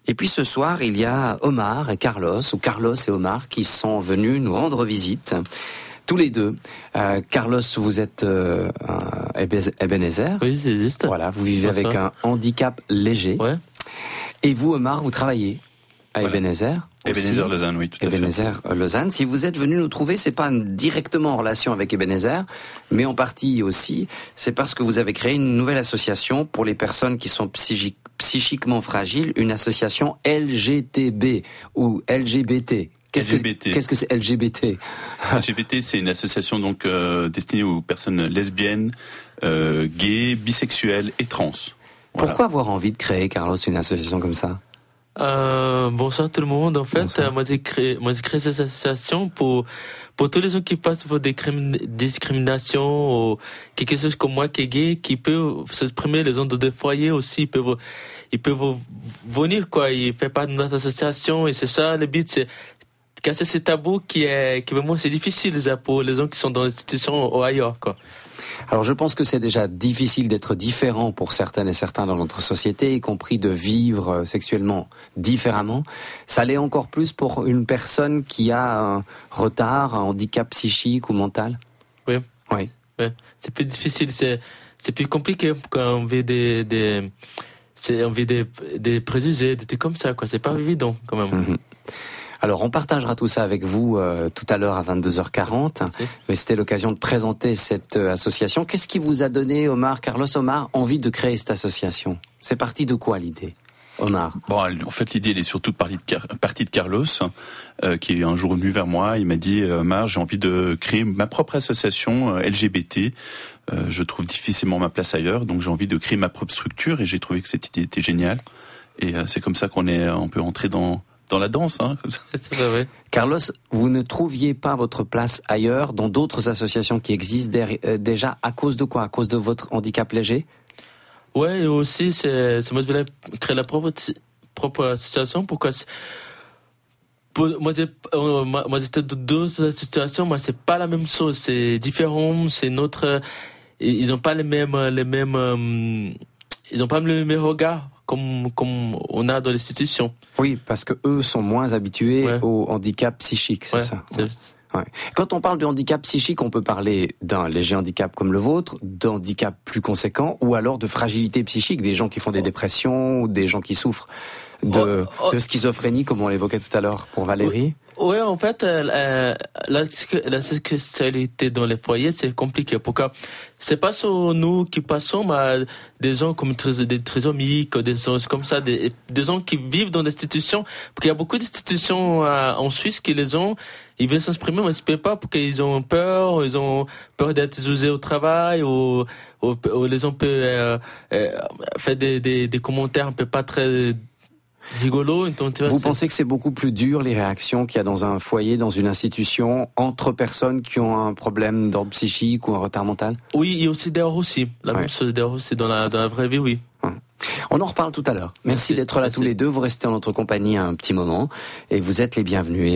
Et puis ce soir, il y a Omar et Carlos, ou Carlos et Omar, qui sont venus nous rendre visite, tous les deux. Carlos, vous êtes Ebenezer. Oui, ça existe. Voilà, vous vivez avec un handicap léger. Ouais. Et vous, Omar, vous travaillez à Ebenezer. Ebenezer Lausanne, oui, tout à fait. Ebenezer Lausanne. Si vous êtes venu nous trouver, c'est pas directement en relation avec Ebenezer, mais en partie aussi, c'est parce que vous avez créé une nouvelle association pour les personnes qui sont psychiquement fragiles, une association LGTB ou LGBT. Qu'est-ce que c'est LGBT? LGBT, c'est une association donc destinée aux personnes lesbiennes, gays, bisexuelles et trans. Voilà. Pourquoi avoir envie de créer, Carlos, une association comme ça? Bonsoir tout le monde. En fait, moi j'ai créé cette association pour tous les gens qui passent pour des discriminations ou quelque chose comme moi qui est gay, qui peut s'exprimer, les gens de des foyers aussi, ils peuvent venir quoi. Ils font partie de notre association et c'est ça le but, c'est casser ces tabous qui vraiment c'est difficile déjà pour les gens qui sont dans l'institution ou ailleurs quoi. Alors je pense que c'est déjà difficile d'être différent pour certaines et certains dans notre société, y compris de vivre sexuellement différemment. Ça l'est encore plus pour une personne qui a un retard, un handicap psychique ou mental. Oui. Oui. Ouais. C'est plus difficile, c'est plus compliqué quand on vit des préjugés, des trucs comme ça quoi. C'est pas évident quand même. Mm-hmm. Alors, on partagera tout ça avec vous tout à l'heure à 22h40. Merci. Mais c'était l'occasion de présenter cette association. Qu'est-ce qui vous a donné, Carlos Omar, envie de créer cette association? C'est parti de quoi l'idée, Omar? Bon, en fait, l'idée, elle est surtout partie de Carlos, qui est un jour venu vers moi. Il m'a dit, Omar, j'ai envie de créer ma propre association LGBT. Je trouve difficilement ma place ailleurs, donc j'ai envie de créer ma propre structure et j'ai trouvé que cette idée était géniale. Et c'est comme ça on peut entrer dans la danse, hein, comme ça. C'est vrai, oui. Carlos, vous ne trouviez pas votre place ailleurs, dans d'autres associations qui existent déjà, à cause de quoi? À cause de votre handicap léger? Ouais, et aussi, moi, je voulais créer la propre association, pourquoi moi, j'étais dans deux associations, mais c'est pas la même chose, c'est différent, c'est notre, ils ont pas les mêmes regards. Comme on a dans l'institution. Oui, parce que eux sont moins habitués au handicap psychique, c'est ça. Ouais. Quand on parle de handicap psychique, on peut parler d'un léger handicap comme le vôtre, d'handicap plus conséquent, ou alors de fragilité psychique, des gens qui font des dépressions, ou des gens qui souffrent de schizophrénie, comme on l'évoquait tout à l'heure pour Valérie. Oui, en fait, la sexualité dans les foyers, c'est compliqué. Pourquoi? C'est pas sur nous qui passons, mais des gens comme des trisomiques, des gens comme ça, des gens qui vivent dans l'institution. Parce qu'il y a beaucoup d'institutions en Suisse qui ils veulent s'exprimer, mais ils ne peuvent pas parce qu'ils ont peur d'être jugés au travail, ou les gens peuvent faire des commentaires un peu pas très rigolo. Vous pensez que c'est beaucoup plus dur les réactions qu'il y a dans un foyer, dans une institution, entre personnes qui ont un problème d'ordre psychique ou un retard mental? Oui, il y a aussi dehors aussi. La même chose dehors aussi dans la vraie vie, oui. On en reparle tout à l'heure. Merci d'être là tous les deux. Vous restez en notre compagnie un petit moment et vous êtes les bienvenus.